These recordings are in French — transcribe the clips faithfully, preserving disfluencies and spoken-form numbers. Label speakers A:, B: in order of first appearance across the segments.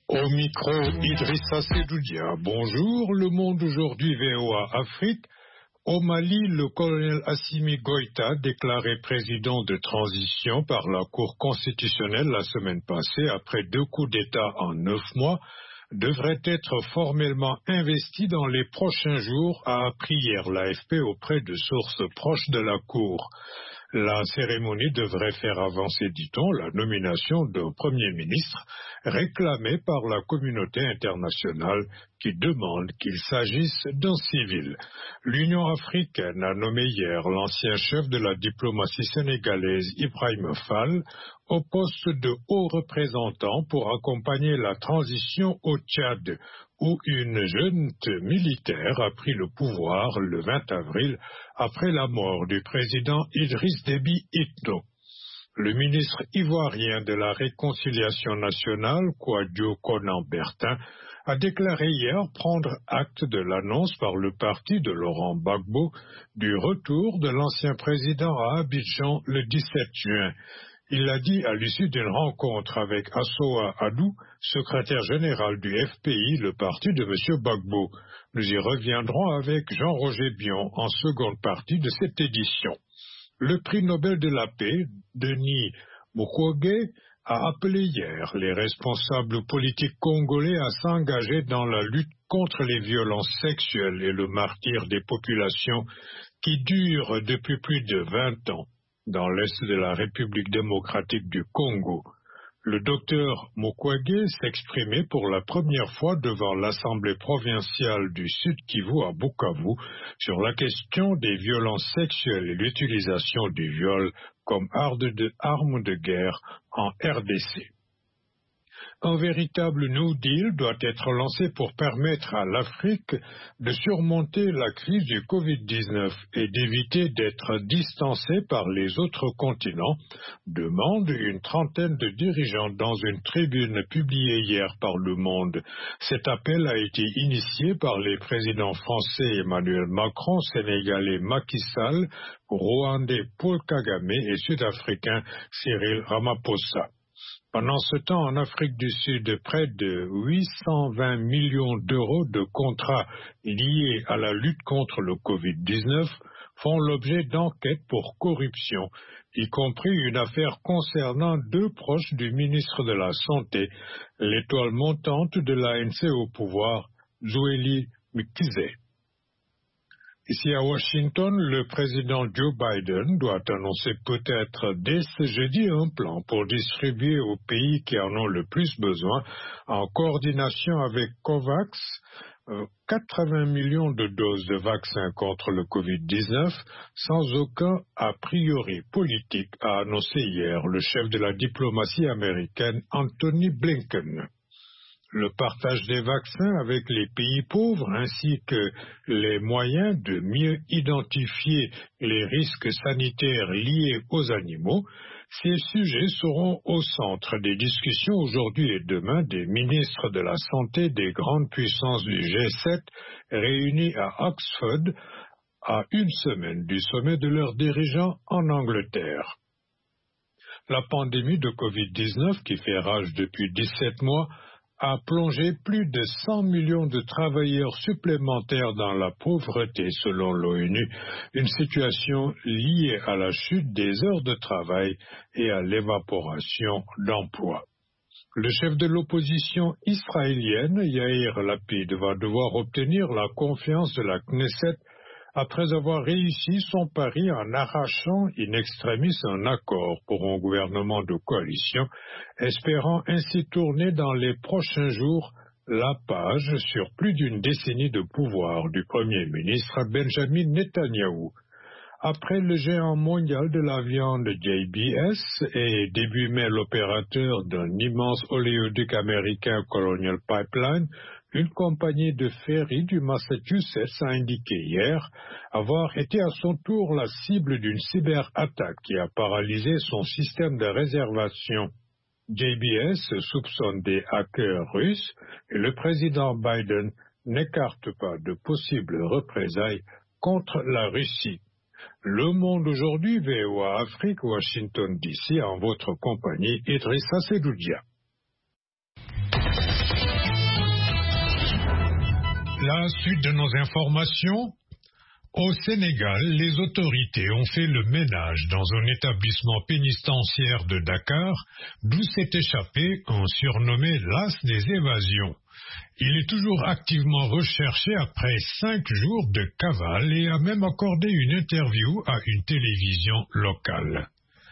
A: Au micro, Idrissa Sedoudia. Bonjour, Le Monde aujourd'hui, V O A Afrique. Au Mali, le colonel Assimi Goïta, déclaré président de transition par la Cour constitutionnelle la semaine passée après deux coups d'État en neuf mois, devrait être formellement investi dans les prochains jours, a appris hier l'A F P auprès de sources proches de la Cour. La cérémonie devrait faire avancer, dit-on, la nomination d'un Premier ministre réclamée par la communauté internationale qui demande qu'il s'agisse d'un civil. L'Union africaine a nommé hier l'ancien chef de la diplomatie sénégalaise Ibrahima Fall au poste de haut représentant pour accompagner la transition au Tchad, où une junte militaire a pris le pouvoir le vingt avril après la mort du président Idriss Déby Itno. Le ministre ivoirien de la Réconciliation nationale, Kouadio Konan Bertin, a déclaré hier prendre acte de l'annonce par le parti de Laurent Gbagbo du retour de l'ancien président à Abidjan le dix-sept juin. Il l'a dit à l'issue d'une rencontre avec Assoa Adou, secrétaire général du F P I, le parti de M. Gbagbo. Nous y reviendrons avec Jean-Roger Bion en seconde partie de cette édition. Le prix Nobel de la paix, Denis Mukwege, a appelé hier les responsables politiques congolais à s'engager dans la lutte contre les violences sexuelles et le martyre des populations qui durent depuis plus de vingt ans dans l'est de la République démocratique du Congo. Le docteur Mukwege s'exprimait pour la première fois devant l'Assemblée provinciale du Sud Kivu à Bukavu sur la question des violences sexuelles et l'utilisation du viol comme arme de, arme de guerre en R D C. Un véritable New Deal doit être lancé pour permettre à l'Afrique de surmonter la crise du covid dix-neuf et d'éviter d'être distancée par les autres continents, demande une trentaine de dirigeants dans une tribune publiée hier par Le Monde. Cet appel a été initié par les présidents français Emmanuel Macron, sénégalais Macky Sall, rwandais Paul Kagame et sud-africain Cyril Ramaphosa. Pendant ce temps, en Afrique du Sud, près de huit cent vingt millions d'euros de contrats liés à la lutte contre le covid dix-neuf font l'objet d'enquêtes pour corruption, y compris une affaire concernant deux proches du ministre de la Santé, l'étoile montante de l'A N C au pouvoir, Zweli Mkhize. Ici à Washington, le président Joe Biden doit annoncer peut-être dès ce jeudi un plan pour distribuer aux pays qui en ont le plus besoin, en coordination avec COVAX, quatre-vingts millions de doses de vaccins contre le covid dix-neuf, sans aucun a priori politique, a annoncé hier le chef de la diplomatie américaine Anthony Blinken. Le partage des vaccins avec les pays pauvres ainsi que les moyens de mieux identifier les risques sanitaires liés aux animaux, ces sujets seront au centre des discussions aujourd'hui et demain des ministres de la Santé des grandes puissances du G sept réunis à Oxford à une semaine du sommet de leurs dirigeants en Angleterre. La pandémie de covid dix-neuf qui fait rage depuis dix-sept mois a plongé plus de cent millions de travailleurs supplémentaires dans la pauvreté selon l'ONU, une situation liée à la chute des heures de travail et à l'évaporation d'emplois. Le chef de l'opposition israélienne, Yair Lapid, va devoir obtenir la confiance de la Knesset après avoir réussi son pari en arrachant in extremis un accord pour un gouvernement de coalition, espérant ainsi tourner dans les prochains jours la page sur plus d'une décennie de pouvoir du Premier ministre Benjamin Netanyahou. Après le géant mondial de la viande J B S et début mai l'opérateur d'un immense oléoduc américain Colonial Pipeline, une compagnie de ferry du Massachusetts a indiqué hier avoir été à son tour la cible d'une cyberattaque qui a paralysé son système de réservation. J B S soupçonne des hackers russes et le président Biden n'écarte pas de possibles représailles contre la Russie. Le Monde aujourd'hui, V O A Afrique, Washington D C, en votre compagnie, Idrissa Sedoudia. La suite de nos informations. Au Sénégal, les autorités ont fait le ménage dans un établissement pénitentiaire de Dakar, d'où s'est échappé un surnommé l'as des évasions. Il est toujours activement recherché après cinq jours de cavale et a même accordé une interview à une télévision locale.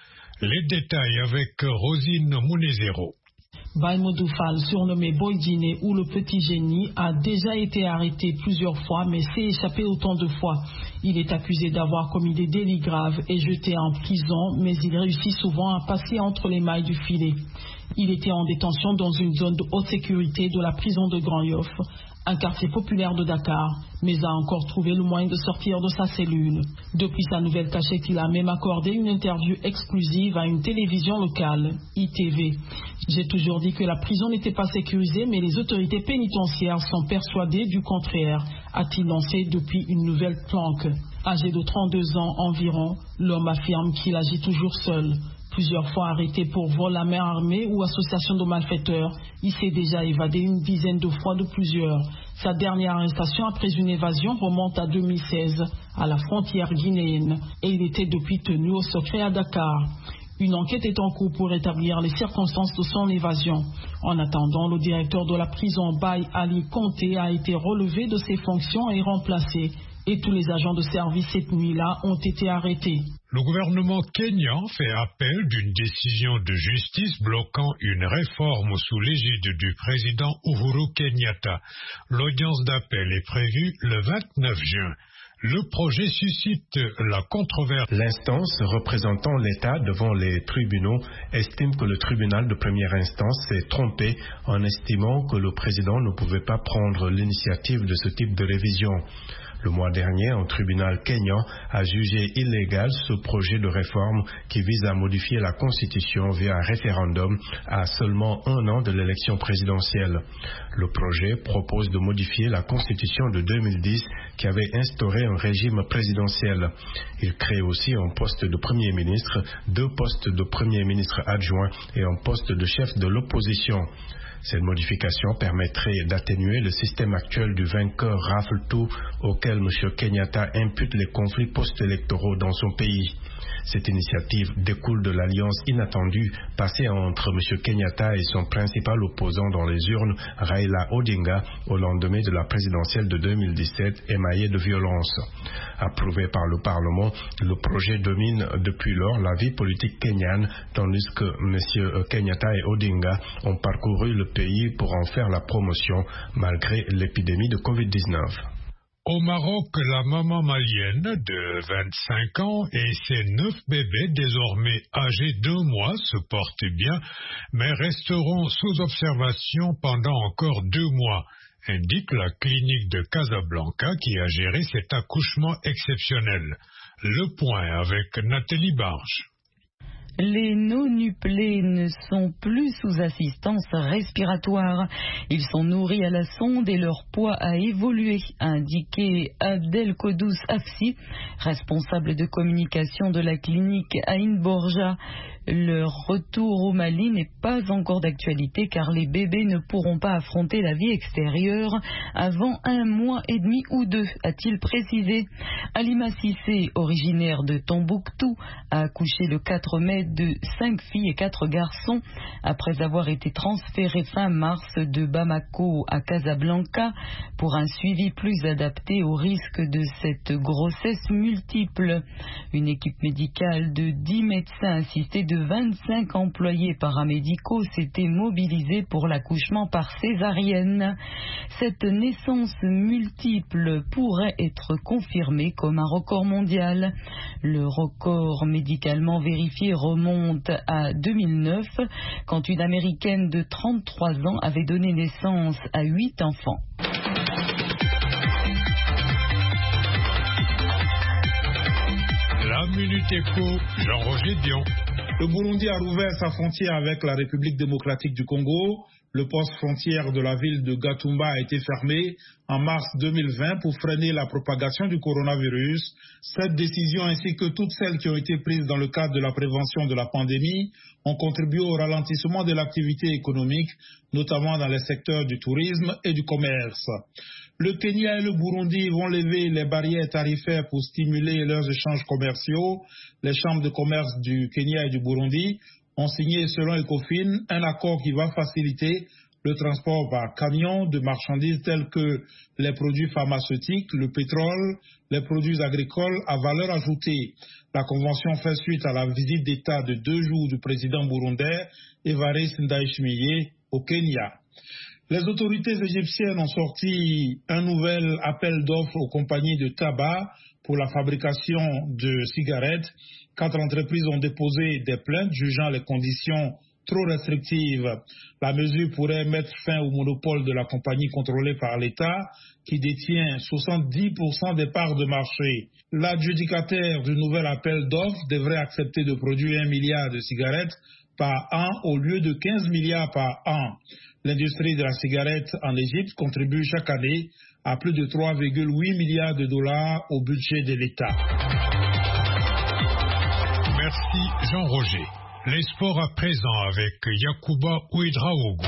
A: Les détails avec Rosine Mounezero.
B: Baye Modou Fall, surnommé Boy Djiné ou le petit génie, a déjà été arrêté plusieurs fois mais s'est échappé autant de fois. Il est accusé d'avoir commis des délits graves et jeté en prison, mais il réussit souvent à passer entre les mailles du filet. Il était en détention dans une zone de haute sécurité de la prison de Grand Yoff, un quartier populaire de Dakar, mais a encore trouvé le moyen de sortir de sa cellule. Depuis sa nouvelle cachette, il a même accordé une interview exclusive à une télévision locale, I T V. J'ai toujours dit que la prison n'était pas sécurisée, mais les autorités pénitentiaires sont persuadées du contraire, a-t-il lancé depuis une nouvelle planque. Âgé de trente-deux ans environ, l'homme affirme qu'il agit toujours seul. Plusieurs fois arrêté pour vol à main armée ou association de malfaiteurs, il s'est déjà évadé une dizaine de fois de plusieurs. Sa dernière arrestation après une évasion remonte à deux mille seize, à la frontière guinéenne, et il était depuis tenu au secret à Dakar. Une enquête est en cours pour établir les circonstances de son évasion. En attendant, le directeur de la prison Baye Ali Conté a été relevé de ses fonctions et remplacé. Et tous les agents de service cette nuit-là ont été arrêtés.
A: Le gouvernement kényan fait appel d'une décision de justice bloquant une réforme sous l'égide du président Uhuru Kenyatta. L'audience d'appel est prévue le vingt-neuf juin. Le projet suscite la controverse.
C: L'instance représentant l'État devant les tribunaux estime que le tribunal de première instance s'est trompé en estimant que le président ne pouvait pas prendre l'initiative de ce type de révision. Le mois dernier, un tribunal kényan a jugé illégal ce projet de réforme qui vise à modifier la Constitution via un référendum à seulement un an de l'élection présidentielle. Le projet propose de modifier la Constitution de deux mille dix qui avait instauré un régime présidentiel. Il crée aussi un poste de Premier ministre, deux postes de Premier ministre adjoint et un poste de chef de l'opposition. Cette modification permettrait d'atténuer le système actuel du vainqueur rafle-tout auquel M. Kenyatta impute les conflits post-électoraux dans son pays. Cette initiative découle de l'alliance inattendue passée entre M. Kenyatta et son principal opposant dans les urnes, Raila Odinga, au lendemain de la présidentielle de deux mille dix-sept, émaillée de violence. Approuvé par le Parlement, le projet domine depuis lors la vie politique kenyane, tandis que M. Kenyatta et Odinga ont parcouru le pays pour en faire la promotion, malgré l'épidémie de covid dix-neuf.
A: Au Maroc, la maman malienne de vingt-cinq ans et ses neuf bébés désormais âgés d'un mois se portent bien, mais resteront sous observation pendant encore deux mois, indique la clinique de Casablanca qui a géré cet accouchement exceptionnel. Le point avec Nathalie Barge.
D: Les nonuplés ne sont plus sous assistance respiratoire. Ils sont nourris à la sonde et leur poids a évolué, a indiqué Abdel Kodous Afsi, responsable de communication de la clinique Aïn Borja. Leur retour au Mali n'est pas encore d'actualité car les bébés ne pourront pas affronter la vie extérieure avant un mois et demi ou deux, a-t-il précisé. Alima Sissé, originaire de Tombouctou, a accouché le quatre mai de cinq filles et quatre garçons après avoir été transférée fin mars de Bamako à Casablanca pour un suivi plus adapté au risque de cette grossesse multiple. Une équipe médicale de dix médecins assistés de vingt-cinq employés paramédicaux s'était mobilisée pour l'accouchement par césarienne. Cette naissance multiple pourrait être confirmée comme un record mondial. Le record médicalement vérifié remonte à deux mille neuf, quand une Américaine de trente-trois ans avait donné naissance à huit enfants.
A: La Minute Éco, Jean-Roger Dion.
E: Le Burundi a rouvert sa frontière avec la République démocratique du Congo. Le poste frontière de la ville de Gatumba a été fermé en mars deux mille vingt pour freiner la propagation du coronavirus. Cette décision ainsi que toutes celles qui ont été prises dans le cadre de la prévention de la pandémie ont contribué au ralentissement de l'activité économique, notamment dans les secteurs du tourisme et du commerce. Le Kenya et le Burundi vont lever les barrières tarifaires pour stimuler leurs échanges commerciaux. Les chambres de commerce du Kenya et du Burundi ont signé, selon Ecofin, un accord qui va faciliter le transport par camion de marchandises telles que les produits pharmaceutiques, le pétrole, les produits agricoles à valeur ajoutée. La convention fait suite à la visite d'État de deux jours du président burundais Evariste Ndayishimiye au Kenya. Les autorités égyptiennes ont sorti un nouvel appel d'offres aux compagnies de tabac pour la fabrication de cigarettes. Quatre entreprises ont déposé des plaintes jugeant les conditions trop restrictives. La mesure pourrait mettre fin au monopole de la compagnie contrôlée par l'État qui détient soixante-dix pour cent des parts de marché. L'adjudicataire du nouvel appel d'offres devrait accepter de produire un milliard de cigarettes par an au lieu de quinze milliards par an. L'industrie de la cigarette en Égypte contribue chaque année à plus de trois virgule huit milliards de dollars au budget de l'État.
A: Merci Jean-Roger. Les sports à présent avec Yacouba Ouedraogo.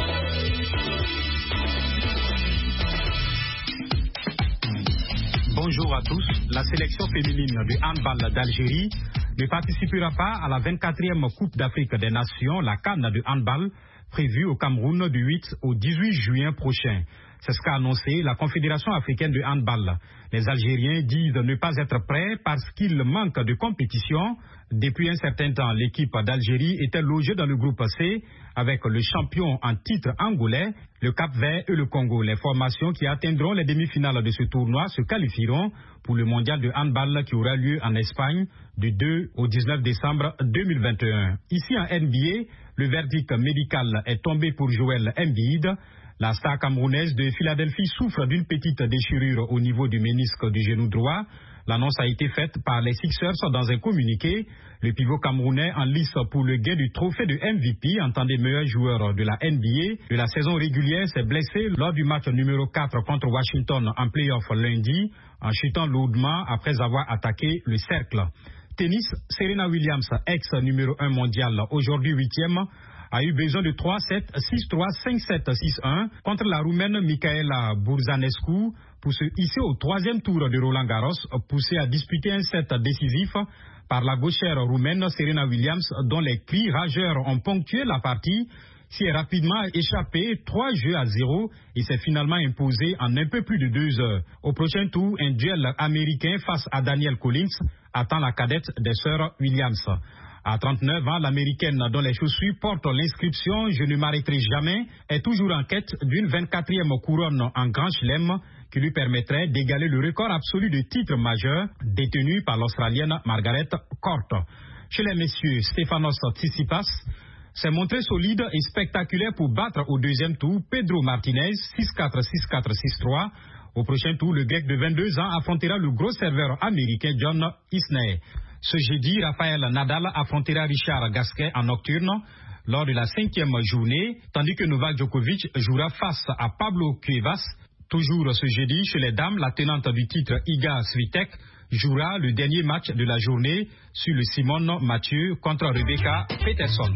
F: Bonjour à tous. La sélection féminine de handball d'Algérie ne participera pas à la vingt-quatrième Coupe d'Afrique des Nations, la CAN de handball, prévue au Cameroun du huit au dix-huit juin prochain. C'est ce qu'a annoncé la Confédération africaine de handball. Les Algériens disent ne pas être prêts parce qu'il manque de compétition. Depuis un certain temps, l'équipe d'Algérie était logée dans le groupe C avec le champion en titre angolais, le Cap-Vert et le Congo. Les formations qui atteindront les demi-finales de ce tournoi se qualifieront pour le mondial de handball qui aura lieu en Espagne du deux au dix-neuf décembre deux mille vingt et un. Ici en N B A, le verdict médical est tombé pour Joel Embiid. La star camerounaise de Philadelphie souffre d'une petite déchirure au niveau du ménisque du genou droit. L'annonce a été faite par les Sixers dans un communiqué. Le pivot camerounais en lice pour le gain du trophée de M V P en tant que meilleur joueur de la N B A de la saison régulière s'est blessé lors du match numéro quatre contre Washington en play-off lundi en chutant lourdement après avoir attaqué le cercle. Tennis, Serena Williams, ex numéro un mondial, aujourd'hui huitième, a eu besoin de trois sept, six trois, cinq sept, six un contre la Roumaine Michaela Burzanescu pour se hisser au troisième tour de Roland Garros, poussé à disputer un set décisif par la gauchère roumaine Serena Williams, dont les cris rageurs ont ponctué la partie, s'y est rapidement échappé trois jeux à zéro et s'est finalement imposé en un peu plus de deux heures. Au prochain tour, un duel américain face à Danielle Collins attend la cadette des sœurs Williams. À trente-neuf ans, l'américaine dont les chaussures portent l'inscription « Je ne m'arrêterai jamais » est toujours en quête d'une vingt-quatrième couronne en Grand Chelem qui lui permettrait d'égaler le record absolu de titres majeurs détenu par l'Australienne Margaret Court. Chez les messieurs, Stefanos Tsitsipas s'est montré solide et spectaculaire pour battre au deuxième tour Pedro Martinez six quatre, six quatre, six trois. Au prochain tour, le grec de vingt-deux ans affrontera le gros serveur américain John Isner. Ce jeudi, Rafael Nadal affrontera Richard Gasquet en nocturne lors de la cinquième journée, tandis que Novak Djokovic jouera face à Pablo Cuevas. Toujours ce jeudi, chez les dames, la tenante du titre Iga Swiatek jouera le dernier match de la journée sur le Simone Mathieu contre Rebecca Peterson.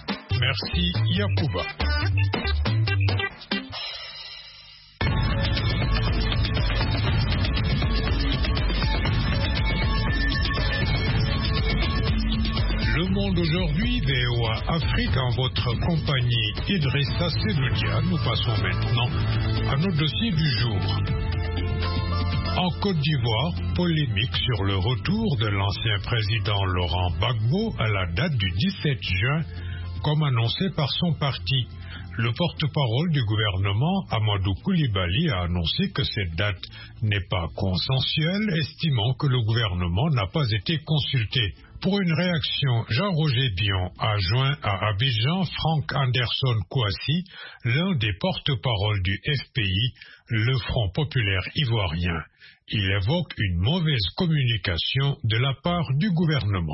A: Merci Yacouba. Le monde aujourd'hui, V O A Afrique, en votre compagnie Idrissa Seloudia. Nous passons maintenant à nos dossiers du jour. En Côte d'Ivoire, polémique sur le retour de l'ancien président Laurent Gbagbo à la date du dix-sept juin, comme annoncé par son parti. Le porte-parole du gouvernement, Amadou Koulibaly, a annoncé que cette date n'est pas consensuelle, estimant que le gouvernement n'a pas été consulté. Pour une réaction, Jean-Roger Bion a joint à Abidjan Franck Anderson Kouassi, l'un des porte-parole du F P I, le Front populaire ivoirien. Il évoque une mauvaise communication de la part du gouvernement.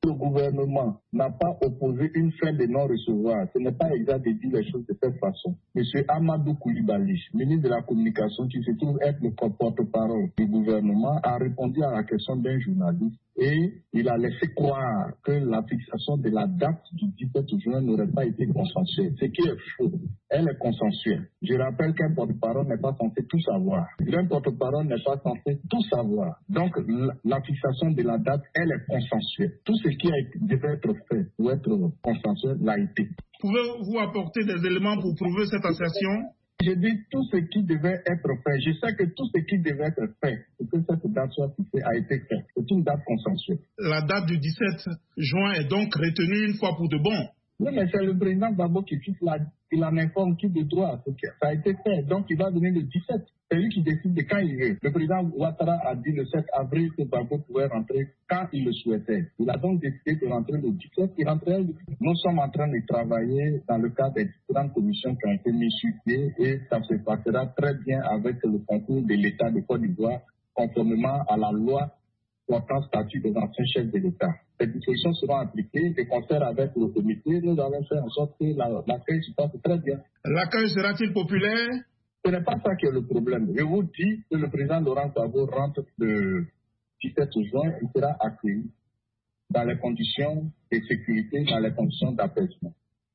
G: Le gouvernement n'a pas opposé une fin de non-recevoir. Ce n'est pas exact de dire les choses de cette façon. Monsieur Amadou Koulibaly, ministre de la Communication, qui se trouve être le porte-parole du gouvernement, a répondu à la question d'un journaliste et il a laissé croire que la fixation de la date du dix-sept juin n'aurait pas été consensuelle. Ce qui est faux. Elle est consensuelle. Je rappelle qu'un porte-parole n'est pas censé tout savoir. Un porte-parole n'est pas censé tout savoir. Donc, la fixation de la date, elle est consensuelle. Tout ce qui a été, devait être fait pour être consensuel l'a été.
E: Pouvez-vous apporter des éléments pour prouver cette assertion?
G: Je dis tout ce qui devait être fait. Je sais que tout ce qui devait être fait pour que cette date soit fixée a été fait. C'est une date consensuelle.
E: La date du dix-sept juin est donc retenue une fois pour de bon.
G: Oui, mais c'est le président Gbagbo qui fixe la, il en informe qui de droit. Ça a été fait, donc il va venir le dix-sept. C'est lui qui décide de quand il veut. Le président Ouattara a dit le sept avril que Gbagbo pouvait rentrer quand il le souhaitait. Il a donc décidé de rentrer le dix-sept. Il rentrait. Nous sommes en train de travailler dans le cadre des différentes commissions qui ont été mises sur pied et ça se passera très bien avec le concours de l'État de Côte d'Ivoire, conformément à la loi portant statut des anciens chefs de l'État. Ces dispositions seront appliquées de concert avec le comité. Nous allons faire en sorte que la, l'accueil se passe très bien.
E: L'accueil sera-t-il populaire?
G: Ce n'est pas ça qui est le problème. Je vous dis que le président Laurent Gbagbo rentre le dix-sept juin, il sera accueilli dans les conditions de sécurité, dans les conditions d'apaisement.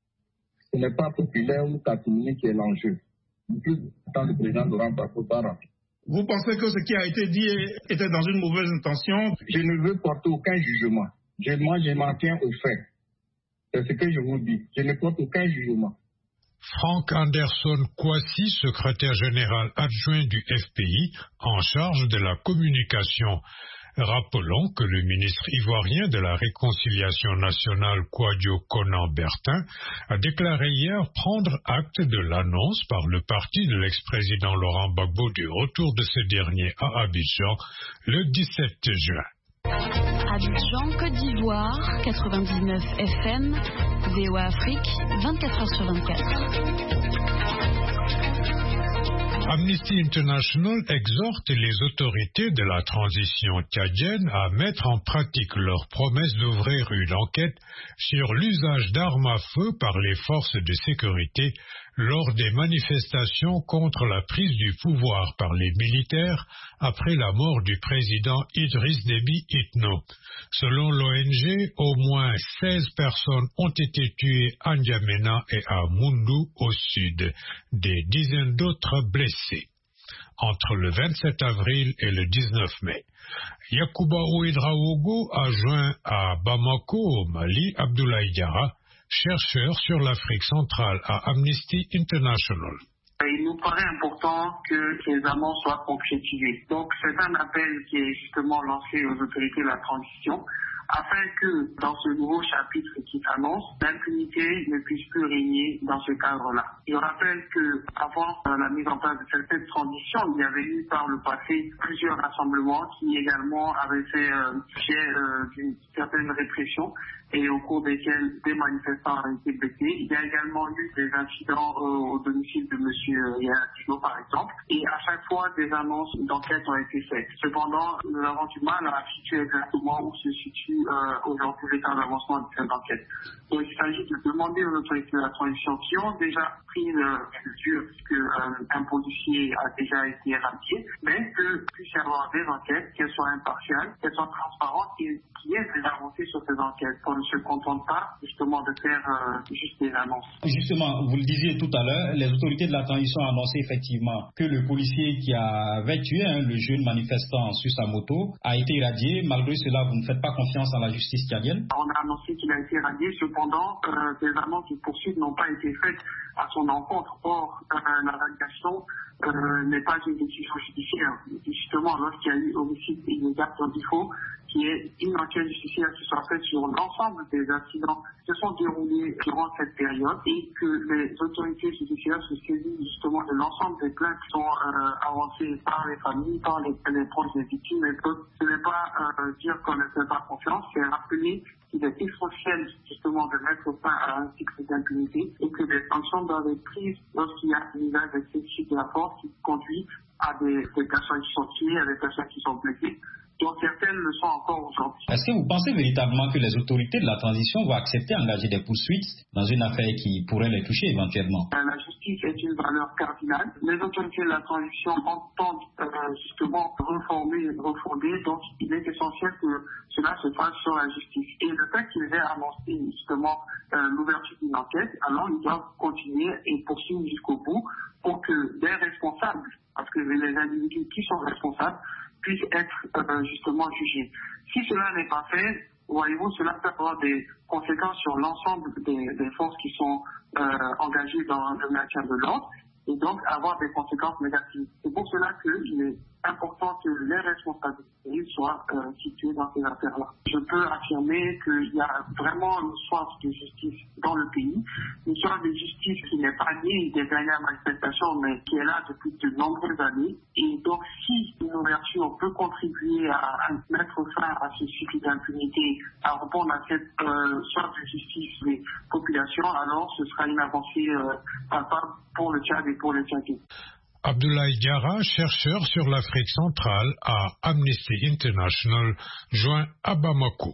G: Ce n'est pas populaire ou catimini qui est l'enjeu. Plus tant le président Laurent Gbagbo va rentrer.
E: Vous pensez que ce qui a été dit était dans une mauvaise intention?
G: Je ne veux porter aucun jugement. Je, moi, je m'en tiens aux faits. C'est ce que je vous dis. Je ne porte aucun jugement.
A: Frank Anderson Kwasi, secrétaire général adjoint du F P I, en charge de la communication. Rappelons que le ministre ivoirien de la Réconciliation nationale, Kouadio Konan-Bertin, a déclaré hier prendre acte de l'annonce par le parti de l'ex-président Laurent Gbagbo du retour de ce dernier à Abidjan le dix-sept juin.
H: Abidjan, Côte d'Ivoire, quatre-vingt-dix-neuf F M, V O A Afrique, vingt-quatre heures sur vingt-quatre.
A: Amnesty International exhorte les autorités de la transition tchadienne à mettre en pratique leur promesse d'ouvrir une enquête sur l'usage d'armes à feu par les forces de sécurité lors des manifestations contre la prise du pouvoir par les militaires après la mort du président Idriss Déby Itno. Selon l'O N G, au moins seize personnes ont été tuées à N'Djamena et à Moundou au sud, des dizaines d'autres blessés. Entre le vingt-sept avril et le dix-neuf mai. Yacouba Ouedraogo a joint à Bamako, au Mali, Abdoulaye Diarra, chercheur sur l'Afrique centrale à Amnesty International.
I: Il nous paraît important que ces annonces soient concrétisées. Donc c'est un appel qui est justement lancé aux autorités de la transition afin que dans ce nouveau chapitre qui s'annonce, l'impunité ne puisse plus régner dans ce cadre-là. Je rappelle qu'avant la mise en place de cette transition, il y avait eu par le passé plusieurs rassemblements qui également avaient fait euh, sujet euh, d'une certaine répression et au cours desquels des manifestants ont été blessés. Il y a également eu des incidents euh, au domicile de M. Yaya Diallo, par exemple, et à chaque fois des annonces d'enquête ont été faites. Cependant, nous avons du mal à situer exactement où se situe euh, aujourd'hui l'état d'avancement de cette enquête. Donc il s'agit de demander aux autorités de la transition qui ont déjà pris euh, les mesures, puisque euh, un policier a déjà été éradiqué, mais que puisse y avoir des enquêtes, qu'elles soient impartiales, qu'elles soient transparentes et qu'il y ait des avancées sur ces enquêtes. On ne se contente pas justement de faire euh, juste des annonces.
J: Justement, vous le disiez tout à l'heure, les autorités de la transition ont annoncé effectivement que le policier qui avait tué hein, le jeune manifestant sur sa moto a été irradié. Malgré cela, vous ne faites pas confiance en la justice tchadienne?
I: On a annoncé qu'il a été irradié, cependant, euh, des annonces de poursuites n'ont pas été faites à son encontre. Or, euh, la radiation euh, n'est pas une décision judiciaire. Justement, lorsqu'il y a eu homicide illégal, il faut qu'il y ait une enquête judiciaire qui soit faite sur l'ensemble des incidents qui se sont déroulés durant cette période et que les autorités judiciaires se saisissent justement de l'ensemble des plaintes qui sont euh, avancées par les familles, par les, les proches des victimes. Et que ce n'est pas euh, dire qu'on ne fait pas confiance, c'est rappeler qu'il est essentiel justement de mettre fin à un cycle d'impunité et que des sanctions doivent être prises lorsqu'il y a un usage excessif de la force qui conduit à des, des personnes qui sont tuées, à des personnes qui sont blessées. dont certaines le sont encore aujourd'hui.
J: Est-ce que vous pensez véritablement que les autorités de la transition vont accepter d'engager des poursuites dans une affaire qui pourrait les toucher éventuellement?
I: La justice est une valeur cardinale. Les autorités de la transition entendent euh, justement reformer et refonder, donc il est essentiel que cela se fasse sur la justice. Et le fait qu'ils aient annoncé justement euh, l'ouverture d'une enquête, alors ils doivent continuer et poursuivre jusqu'au bout pour que les responsables, parce que les individus qui sont responsables, puissent être euh, justement jugés. Si cela n'est pas fait, voyez-vous, cela peut avoir des conséquences sur l'ensemble des, des forces qui sont euh, engagées dans le maintien de l'ordre et donc avoir des conséquences négatives. C'est pour cela qu'il est important que les responsabilités soient euh, situées dans ces affaires-là. Je peux affirmer qu'il y a vraiment une soif de justice dans le pays, une soif de justice qui n'est pas née des dernières manifestations, mais qui est là depuis de nombreuses années. Et donc, si une ouverture peut contribuer à, à mettre fin à ce cycle d'impunité, à répondre à cette euh, soif de justice des populations, alors ce sera une avancée euh, palpable pour le Tchad et pour les Tchadiens.
A: Abdoulaye Diarra, chercheur sur l'Afrique centrale à Amnesty International, joint à Bamako.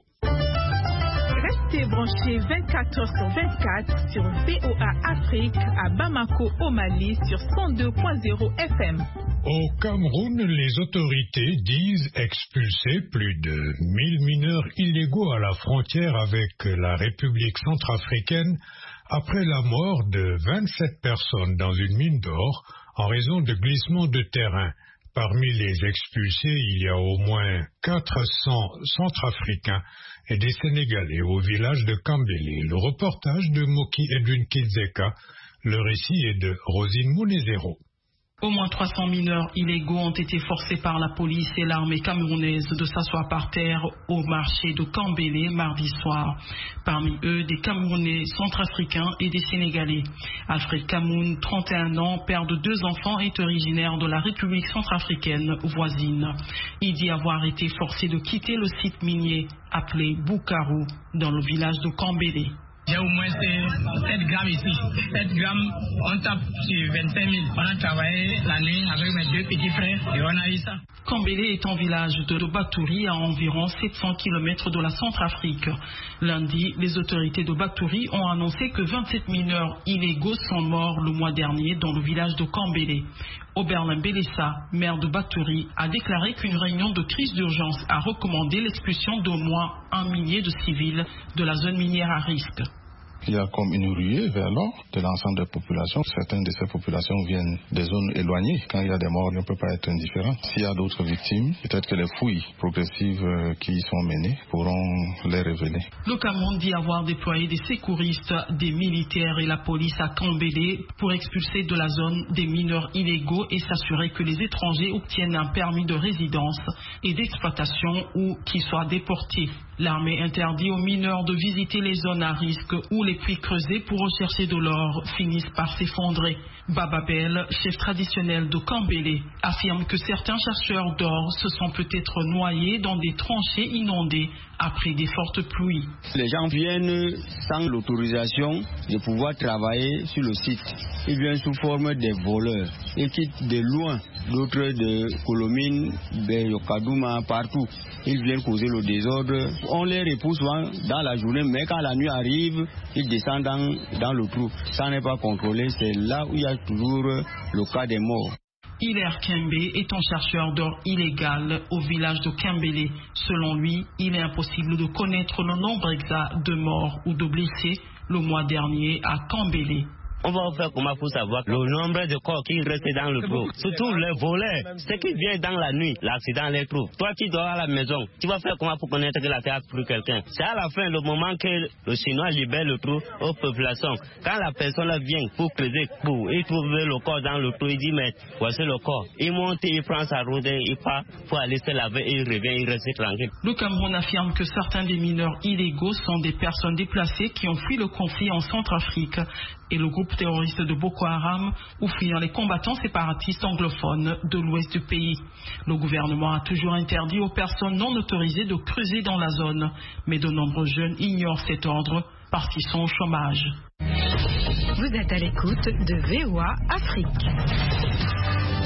K: Restez branchés vingt-quatre heures sur vingt-quatre sur V O A Afrique à Bamako au Mali sur cent deux point zéro F M.
A: Au Cameroun, les autorités disent expulser plus de mille mineurs illégaux à la frontière avec la République centrafricaine après la mort de vingt-sept personnes dans une mine d'or en raison de glissements de terrain. Parmi les expulsés, il y a au moins quatre cents Centrafricains et des Sénégalais au village de Kambélé. Le reportage de Moki Edwin Kizeka, le récit est de Rosine Mounezero.
B: Au moins trois cents mineurs illégaux ont été forcés par la police et l'armée camerounaise de s'asseoir par terre au marché de Kambélé mardi soir. Parmi eux, des Camerounais centrafricains et des Sénégalais. Alfred Kamoun, trente et un ans, père de deux enfants, est originaire de la République centrafricaine voisine. Il dit avoir été forcé de quitter le site minier appelé Boukarou dans le village de Kambélé.
L: J'ai au moins sept grammes ici. sept grammes, on tape sur vingt-cinq mille. On a travaillé la nuit avec mes deux petits frères et on a eu ça.
B: Kambélé est un village de Batouri à environ sept cents kilomètres de la Centrafrique. Lundi, les autorités de Batouri ont annoncé que vingt-sept mineurs illégaux sont morts le mois dernier dans le village de Kambélé. Oberlin Bélessa, maire de Batouri, a déclaré qu'une réunion de crise d'urgence a recommandé l'expulsion d'au moins un millier de civils de la zone minière à risque.
M: Il y a comme une ruée vers l'or de l'ensemble des populations. Certaines de ces populations viennent des zones éloignées. Quand il y a des morts, on ne peut pas être indifférent. S'il y a d'autres victimes, peut-être que les fouilles progressives qui y sont menées pourront les révéler.
B: Le Cameroun dit avoir déployé des secouristes, des militaires et la police à Kambélé pour expulser de la zone des mineurs illégaux et s'assurer que les étrangers obtiennent un permis de résidence et d'exploitation ou qu'ils soient déportés. L'armée interdit aux mineurs de visiter les zones à risque où les puits creusés pour rechercher de l'or finissent par s'effondrer. Bababel, chef traditionnel de Kambélé, affirme que certains chercheurs d'or se sont peut-être noyés dans des tranchées inondées après des fortes pluies.
N: Les gens viennent sans l'autorisation de pouvoir travailler sur le site. Ils viennent sous forme des voleurs. Ils quittent de loin, d'autres de Kolomine, de Yokadouma, partout. Ils viennent causer le désordre. On les repousse souvent dans la journée, mais quand la nuit arrive, ils descendent dans, dans le trou. Ça n'est pas contrôlé, c'est là où il y a toujours le cas des morts.
B: Hilaire Kembe est un chercheur d'or illégal au village de Kambélé. Selon lui, il est impossible de connaître le nombre exact de morts ou de blessés le mois dernier à Kambélé.
O: On va faire comment pour savoir le nombre de corps qui restent dans le trou. Surtout les voleurs, ceux qui viennent dans la nuit, l'accident les trouve. Toi qui dors à la maison, tu vas faire comment pour connaître que la terre a pris quelqu'un? C'est à la fin, le moment que le Chinois libère le trou aux populations. Quand la personne vient pour creuser, pour il trouve le corps dans le trou, il dit mais voici le corps. Il monte, il prend sa route, il part pour aller se laver et il revient, il reste tranquille.
B: Le Cameroun affirme que certains des mineurs illégaux sont des personnes déplacées qui ont fui le conflit en Centrafrique et le groupe terroriste de Boko Haram ou fuyant les combattants séparatistes anglophones de l'ouest du pays. Le gouvernement a toujours interdit aux personnes non autorisées de creuser dans la zone, mais de nombreux jeunes ignorent cet ordre parce qu'ils sont au chômage.
H: Vous êtes à l'écoute de V O A Afrique.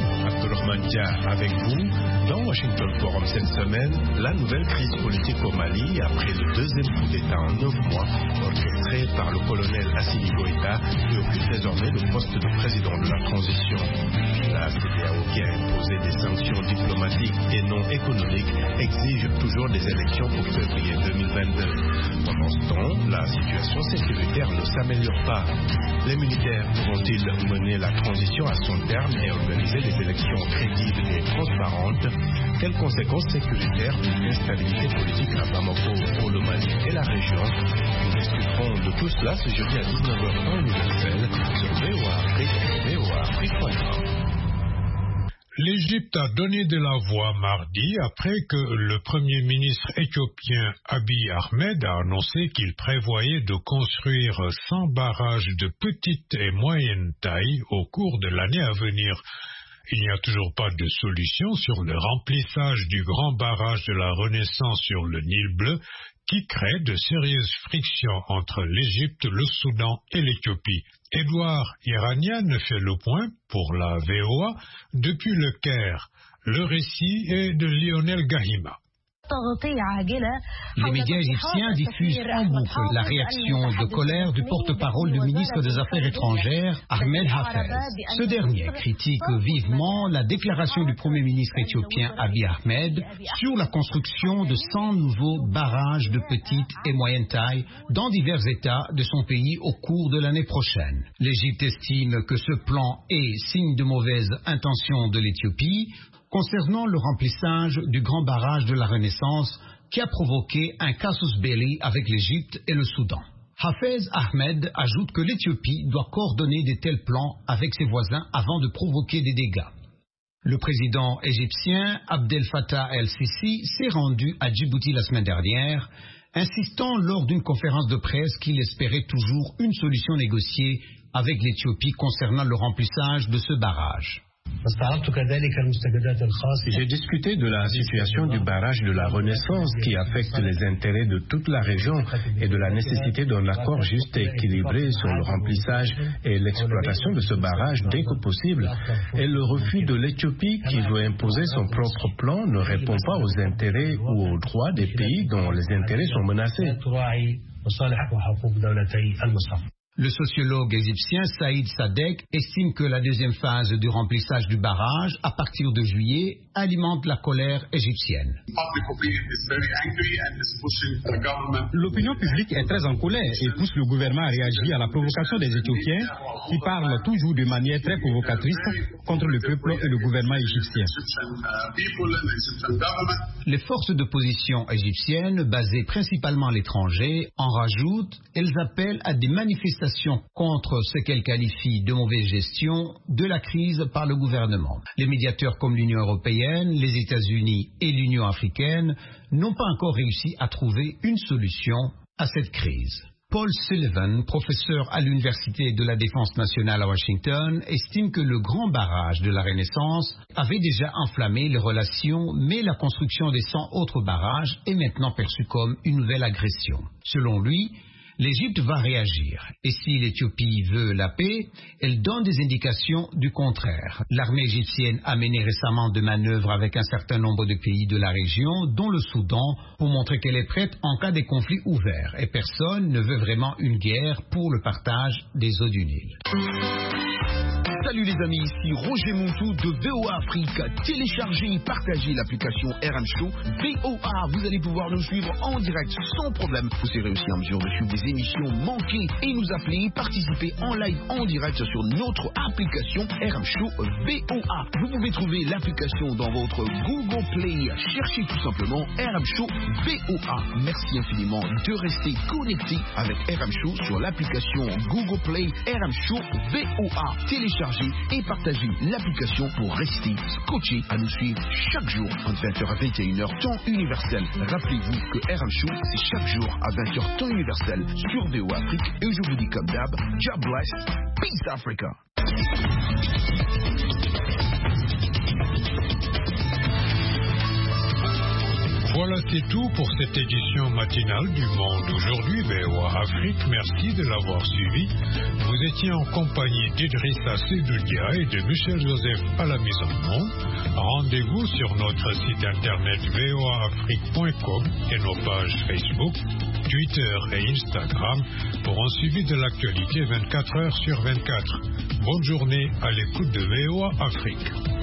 C: Abdourahmane Dia avec vous. Dans Washington Forum cette semaine, la nouvelle crise politique au Mali après le deuxième coup d'État en neuf mois, orchestré par le colonel Assimi Goïta, qui occupe désormais le poste de président de la transition. La C E D E A O, qui a imposé des sanctions diplomatiques et non économiques, exige toujours des élections pour février deux mille vingt-deux. Pendant ce temps, la situation sécuritaire ne s'améliore pas. Les militaires vont-ils mener la transition à son terme et organiser des élections crédibles et transparentes? Quelles conséquences sécuritaires d'une instabilité politique à Bamako, pour le Mali et la région? Nous discuterons de tout cela ce jeudi à dix-neuf heures temps universel sur V O A Afrique et V O A Afrique point com.
A: L'Égypte a donné de la voix mardi après que le Premier ministre éthiopien Abiy Ahmed a annoncé qu'il prévoyait de construire cent barrages de petite et moyenne taille au cours de l'année à venir. Il n'y a toujours pas de solution sur le remplissage du grand barrage de la Renaissance sur le Nil bleu qui crée de sérieuses frictions entre l'Égypte, le Soudan et l'Éthiopie. Édouard Iranian fait le point pour la V O A depuis le Caire. Le récit est de Lionel Gahima.
P: Les médias égyptiens diffusent en boucle la réaction de colère du porte-parole du ministre des Affaires étrangères, Ahmed Hafez. Ce dernier critique vivement la déclaration du Premier ministre éthiopien Abiy Ahmed sur la construction de cent nouveaux barrages de petite et moyenne taille dans divers États de son pays au cours de l'année prochaine. L'Égypte estime que ce plan est signe de mauvaise intention de l'Éthiopie concernant le remplissage du grand barrage de la Renaissance qui a provoqué un casus belli avec l'Égypte et le Soudan. Hafez Ahmed ajoute que l'Éthiopie doit coordonner de tels plans avec ses voisins avant de provoquer des dégâts. Le président égyptien Abdel Fattah el-Sisi s'est rendu à Djibouti la semaine dernière, insistant lors d'une conférence de presse qu'il espérait toujours une solution négociée avec l'Éthiopie concernant le remplissage de ce barrage.
C: J'ai discuté de la situation du barrage de la Renaissance qui affecte les intérêts de toute la région et de la nécessité d'un accord juste et équilibré sur le remplissage et l'exploitation de ce barrage dès que possible. Et le refus de l'Éthiopie qui veut imposer son propre plan ne répond pas aux intérêts ou aux droits des pays dont les intérêts sont menacés.
P: Le sociologue égyptien Saïd Sadek estime que la deuxième phase du remplissage du barrage, à partir de juillet, alimente la colère égyptienne.
F: L'opinion publique est très en colère et pousse le gouvernement à réagir à la provocation des Éthiopiens qui parlent toujours de manière très provocatrice contre le peuple et le gouvernement égyptien.
P: Les forces d'opposition égyptiennes, basées principalement à l'étranger, en rajoutent. Elles appellent à des manifestations contre ce qu'elles qualifient de mauvaise gestion de la crise par le gouvernement. Les médiateurs comme l'Union européenne, les États-Unis et l'Union africaine n'ont pas encore réussi à trouver une solution à cette crise. Paul Sullivan, professeur à l'Université de la Défense nationale à Washington, estime que le grand barrage de la Renaissance avait déjà enflammé les relations, mais la construction des cent autres barrages est maintenant perçue comme une nouvelle agression. Selon lui, l'Égypte va réagir. Et si l'Éthiopie veut la paix, elle donne des indications du contraire. L'armée égyptienne a mené récemment de manœuvres avec un certain nombre de pays de la région, dont le Soudan, pour montrer qu'elle est prête en cas de conflit ouvert. Et personne ne veut vraiment une guerre pour le partage des eaux du Nil.
Q: Salut les amis, ici Roger Montou de V O A Afrique. Téléchargez et partagez l'application R M Show V O A. Vous allez pouvoir nous suivre en direct sans problème. Vous serez aussi en mesure de suivre des émissions manquées et nous appeler, participer en live en direct sur notre application R M Show V O A. Vous pouvez trouver l'application dans votre Google Play. Cherchez tout simplement R M Show V O A. Merci infiniment de rester connecté avec R M Show sur l'application Google Play R M Show V O A. Téléchargez et partagez l'application pour rester scotché à nous suivre chaque jour entre vingt heures à vingt et une heures temps universel. Rappelez-vous que R M Show c'est chaque jour à vingt heures temps universel sur V O A Afrique et je vous dis comme d'hab, God bless, peace Africa.
A: Voilà, c'est tout pour cette édition matinale du Monde aujourd'hui, V O A Afrique. Merci de l'avoir suivi. Vous étiez en compagnie d'Idrissa Sedoudia et de Michel Joseph à la mise en onde. Rendez-vous sur notre site internet v o a afrique point com et nos pages Facebook, Twitter et Instagram pour un suivi de l'actualité vingt-quatre heures sur vingt-quatre. Bonne journée à l'écoute de V O A Afrique.